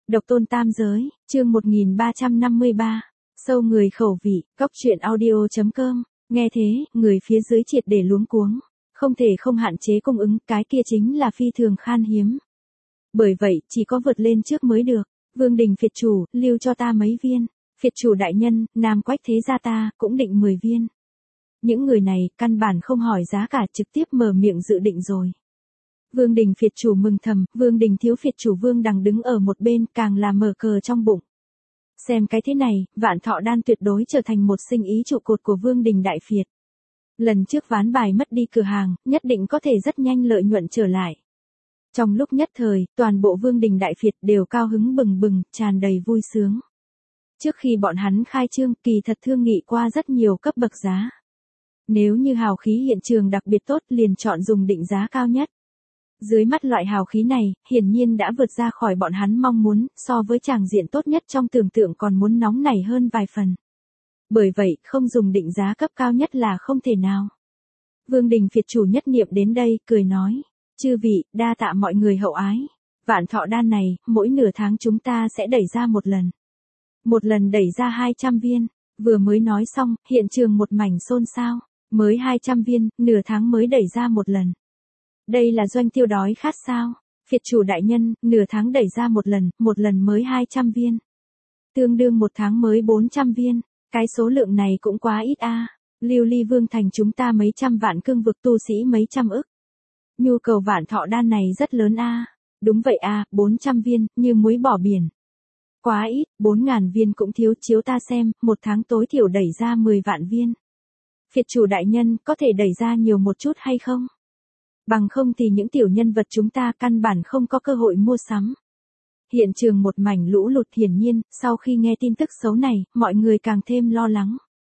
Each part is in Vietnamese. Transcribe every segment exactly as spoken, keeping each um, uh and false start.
Độc tôn tam giới, chương một nghìn ba trăm năm mươi ba. Sâu người khẩu vị, cóc truyện audio chấm com. Nghe thế, người phía dưới triệt để luống cuống. Không thể không hạn chế cung ứng, cái kia chính là phi thường khan hiếm. Bởi vậy, chỉ có vượt lên trước mới được. Vương Đình phiệt chủ, lưu cho ta mấy viên. Phiệt chủ đại nhân, Nam Quách thế gia ta, cũng định mười viên. Những người này, căn bản không hỏi giá cả, trực tiếp mở miệng dự định rồi. Vương Đình phiệt chủ mừng thầm, Vương Đình thiếu phiệt chủ Vương Đằng đứng ở một bên, càng là mở cờ trong bụng. Xem cái thế này, Vạn Thọ Đan tuyệt đối trở thành một sinh ý trụ cột của Vương Đình đại phiệt. Lần trước ván bài mất đi cửa hàng, nhất định có thể rất nhanh lợi nhuận trở lại. Trong lúc nhất thời, toàn bộ Vương Đình đại phiệt đều cao hứng bừng bừng, tràn đầy vui sướng. Trước khi bọn hắn khai trương, kỳ thật thương nghị qua rất nhiều cấp bậc giá. Nếu như hào khí hiện trường đặc biệt tốt, liền chọn dùng định giá cao nhất. Dưới mắt loại hào khí này, hiển nhiên đã vượt ra khỏi bọn hắn mong muốn, so với tràng diện tốt nhất trong tưởng tượng còn muốn nóng nảy hơn vài phần. Bởi vậy, không dùng định giá cấp cao nhất là không thể nào. Vương Đình phiệt chủ nhất niệm đến đây, cười nói. Chư vị, đa tạ mọi người hậu ái. Vạn Thọ Đan này, mỗi nửa tháng chúng ta sẽ đẩy ra một lần. Một lần đẩy ra hai trăm viên. Vừa mới nói xong, hiện trường một mảnh xôn xao. Mới hai trăm viên, nửa tháng mới đẩy ra một lần. Đây là doanh tiêu đói khát sao? Phiệt chủ đại nhân, nửa tháng đẩy ra một lần, một lần mới hai trăm viên. Tương đương một tháng mới bốn trăm viên. Cái số lượng này cũng quá ít a. Lưu Ly Vương thành chúng ta mấy trăm vạn cương vực tu sĩ mấy trăm ức. Nhu cầu Vạn Thọ Đan này rất lớn a. Đúng vậy a, bốn trăm viên, như muối bỏ biển. Quá ít, bốn ngàn viên cũng thiếu, chiếu ta xem, một tháng tối thiểu đẩy ra mười vạn viên. Phiệt chủ đại nhân, có thể đẩy ra nhiều một chút hay không? Bằng không thì những tiểu nhân vật chúng ta căn bản không có cơ hội mua sắm. Hiện trường một mảnh lũ lụt, hiển nhiên, sau khi nghe tin tức xấu này, mọi người càng thêm lo lắng.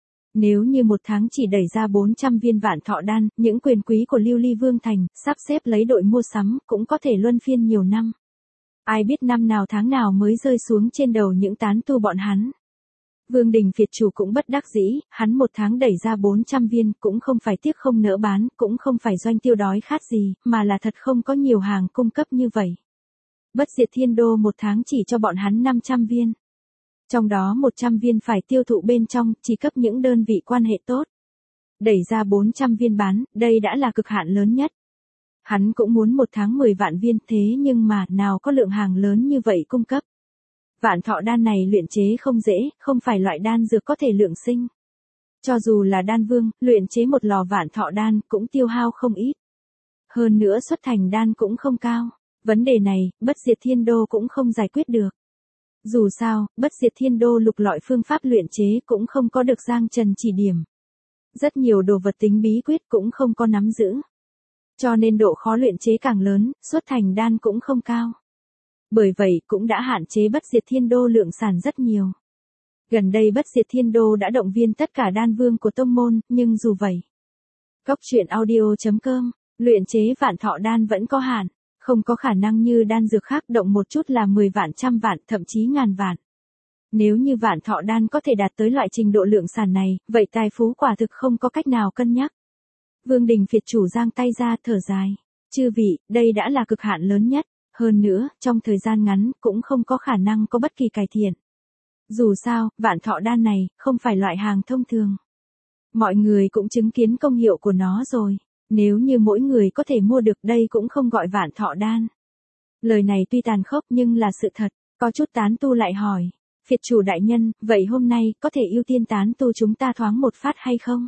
Nếu như một tháng chỉ đẩy ra bốn trăm viên Vạn Thọ Đan, những quyền quý của Lưu Ly Vương thành, sắp xếp lấy đội mua sắm, cũng có thể luân phiên nhiều năm. Ai biết năm nào tháng nào mới rơi xuống trên đầu những tán tu bọn hắn. Vương Đình phiệt chủ cũng bất đắc dĩ, hắn một tháng đẩy ra bốn trăm viên, cũng không phải tiếc không nỡ bán, cũng không phải doanh tiêu đói khát gì, mà là thật không có nhiều hàng cung cấp như vậy. Bất diệt thiên đô một tháng chỉ cho bọn hắn năm trăm viên. Trong đó một trăm viên phải tiêu thụ bên trong, chỉ cấp những đơn vị quan hệ tốt. Đẩy ra bốn trăm viên bán, đây đã là cực hạn lớn nhất. Hắn cũng muốn một tháng mười vạn viên, thế nhưng mà, nào có lượng hàng lớn như vậy cung cấp. Vạn Thọ Đan này luyện chế không dễ, không phải loại đan dược có thể lượng sinh. Cho dù là đan vương, luyện chế một lò Vạn Thọ Đan cũng tiêu hao không ít. Hơn nữa xuất thành đan cũng không cao. Vấn đề này, Bất Diệt Thiên Đô cũng không giải quyết được. Dù sao, Bất Diệt Thiên Đô lục lọi phương pháp luyện chế cũng không có được Giang Trần chỉ điểm. Rất nhiều đồ vật tính bí quyết cũng không có nắm giữ. Cho nên độ khó luyện chế càng lớn, xuất thành đan cũng không cao. Bởi vậy cũng đã hạn chế Bất Diệt Thiên Đô lượng sản rất nhiều. Gần đây Bất Diệt Thiên Đô đã động viên tất cả đan vương của tông môn, nhưng dù vậy. Cóc truyện audio chấm com, luyện chế Vạn Thọ Đan vẫn có hạn, không có khả năng như đan dược khác động một chút là mười vạn trăm vạn, thậm chí ngàn vạn. Nếu như Vạn Thọ Đan có thể đạt tới loại trình độ lượng sản này, vậy tài phú quả thực không có cách nào cân nhắc. Vương Đình phiệt chủ giang tay ra thở dài. Chư vị, đây đã là cực hạn lớn nhất. Hơn nữa, trong thời gian ngắn, cũng không có khả năng có bất kỳ cải thiện. Dù sao, Vạn Thọ Đan này, không phải loại hàng thông thường. Mọi người cũng chứng kiến công hiệu của nó rồi. Nếu như mỗi người có thể mua được đây cũng không gọi Vạn Thọ Đan. Lời này tuy tàn khốc nhưng là sự thật. Có chút tán tu lại hỏi. Phiệt chủ đại nhân, vậy hôm nay, có thể ưu tiên tán tu chúng ta thoáng một phát hay không?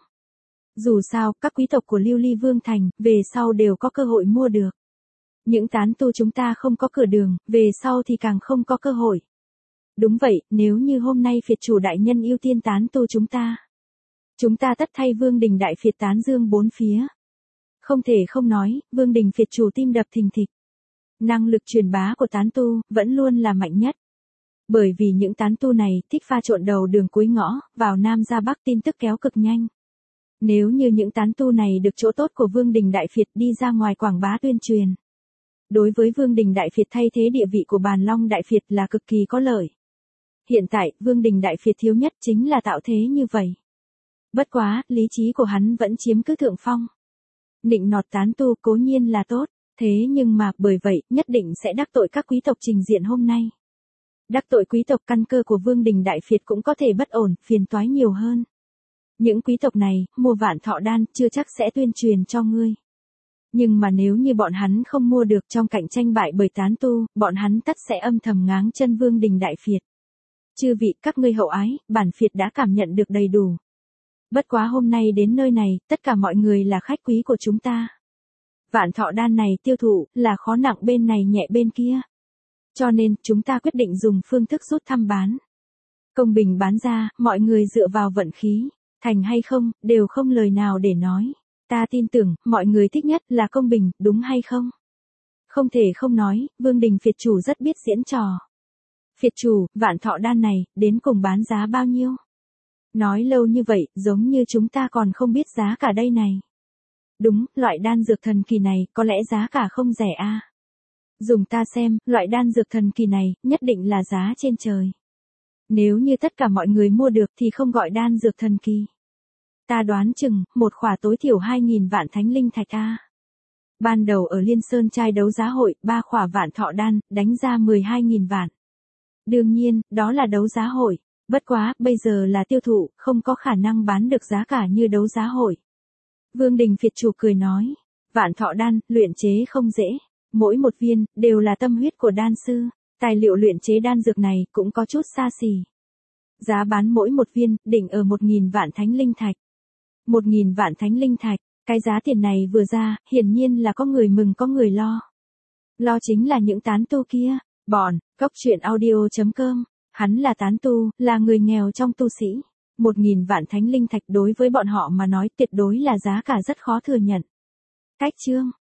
Dù sao, các quý tộc của Lưu Ly Vương thành, về sau đều có cơ hội mua được. Những tán tu chúng ta không có cửa đường, về sau thì càng không có cơ hội. Đúng vậy, nếu như hôm nay phiệt chủ đại nhân ưu tiên tán tu chúng ta. Chúng ta tất thay Vương Đình đại phiệt tán dương bốn phía. Không thể không nói, Vương Đình phiệt chủ tim đập thình thịch. Năng lực truyền bá của tán tu, vẫn luôn là mạnh nhất. Bởi vì những tán tu này, thích pha trộn đầu đường cuối ngõ, vào Nam ra Bắc tin tức kéo cực nhanh. Nếu như những tán tu này được chỗ tốt của Vương Đình đại phiệt đi ra ngoài quảng bá tuyên truyền. Đối với Vương Đình đại phiệt thay thế địa vị của Bàn Long đại phiệt là cực kỳ có lợi. Hiện tại, Vương Đình đại phiệt thiếu nhất chính là tạo thế như vậy. Bất quá, lý trí của hắn vẫn chiếm cứ thượng phong. Nịnh nọt tán tu cố nhiên là tốt, thế nhưng mà bởi vậy, nhất định sẽ đắc tội các quý tộc trình diện hôm nay. Đắc tội quý tộc căn cơ của Vương Đình Đại Phiệt cũng có thể bất ổn, phiền toái nhiều hơn. Những quý tộc này, mua vạn thọ đan, chưa chắc sẽ tuyên truyền cho ngươi. Nhưng mà nếu như bọn hắn không mua được trong cạnh tranh bại bởi tán tu, bọn hắn tất sẽ âm thầm ngáng chân Vương Đình Đại Phiệt. Chư vị, các ngươi hậu ái, bản Phiệt đã cảm nhận được đầy đủ. Bất quá hôm nay đến nơi này, tất cả mọi người là khách quý của chúng ta. Vạn thọ đan này tiêu thụ, là khó nặng bên này nhẹ bên kia. Cho nên, chúng ta quyết định dùng phương thức rút thăm bán. Công bình bán ra, mọi người dựa vào vận khí, thành hay không, đều không lời nào để nói. Ta tin tưởng, mọi người thích nhất là công bình, đúng hay không? Không thể không nói, Vương Đình Phiệt chủ rất biết diễn trò. Phiệt chủ, vạn thọ đan này, đến cùng bán giá bao nhiêu? Nói lâu như vậy, giống như chúng ta còn không biết giá cả đây này. Đúng, loại đan dược thần kỳ này, có lẽ giá cả không rẻ a. Dùng ta xem, loại đan dược thần kỳ này, nhất định là giá trên trời. Nếu như tất cả mọi người mua được thì không gọi đan dược thần kỳ. Ta đoán chừng, một khỏa tối thiểu hai nghìn vạn thánh linh thạch a. Ban đầu ở Liên Sơn trai đấu giá hội, ba khỏa vạn thọ đan, đánh ra mười hai nghìn vạn. Đương nhiên, đó là đấu giá hội. Bất quá, bây giờ là tiêu thụ, không có khả năng bán được giá cả như đấu giá hội. Vương Đình Phiệt chủ cười nói, vạn thọ đan, luyện chế không dễ. Mỗi một viên, đều là tâm huyết của đan sư. Tài liệu luyện chế đan dược này, cũng có chút xa xỉ. Giá bán mỗi một viên, đỉnh ở một nghìn vạn thánh linh thạch. Một nghìn vạn thánh linh thạch, cái giá tiền này vừa ra, hiển nhiên là có người mừng có người lo. Lo chính là những tán tu kia, bọn, cốc truyện audio chấm com. Hắn là tán tu, là người nghèo trong tu sĩ. Một nghìn vạn thánh linh thạch đối với bọn họ mà nói tuyệt đối là giá cả rất khó thừa nhận. Cách chương